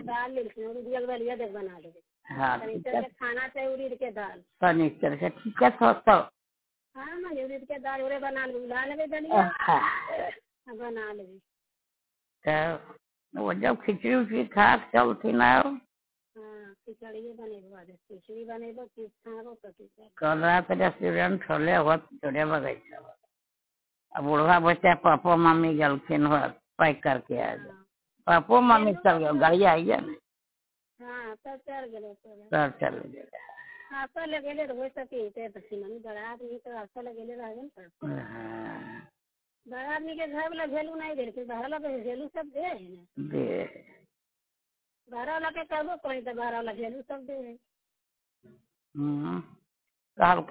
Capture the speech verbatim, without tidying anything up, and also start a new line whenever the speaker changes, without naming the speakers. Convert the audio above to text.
दाल लिखना उड़द के दलिया देख बना लेंगे।
हाँ
शनिचर के खाना चाहिए उड़द के दाल।
शनिचर के ठीक है तो तो
हाँ मैं उड़द के दाल उड़े बना लेंगे उड़ा लेंगे दलिया बना लेंगे।
तो वो जब खिचड़ी उचड़ी खा के चलती ना
हाँ खिचड़ी बनेबो आज खिचड़ी बनेबो किस खाबो तो ठीक
कल रात रेस्टोरेंट खोले हो जोड़े बगैचा अब बुढ़वा बच्चा पापो मम्मी गलखिन हो पैक करके आ जाए पापो मम्मी चल गए गाड़ी आई है ना
हाँ तब चल गए
तब चल गए
आशा लगेले हो सके तो सिमनी बड़ा आदमी तो आशा लगेले रह गए बड़ा आदमी के घर वाला वैल्यू नहीं दे रहे बाहर वाला वैल्यू सब दे है ना
दे
बाहर वाला के कहबो कोई तो बाहर वाला वैल्यू सब दे है।
हम्म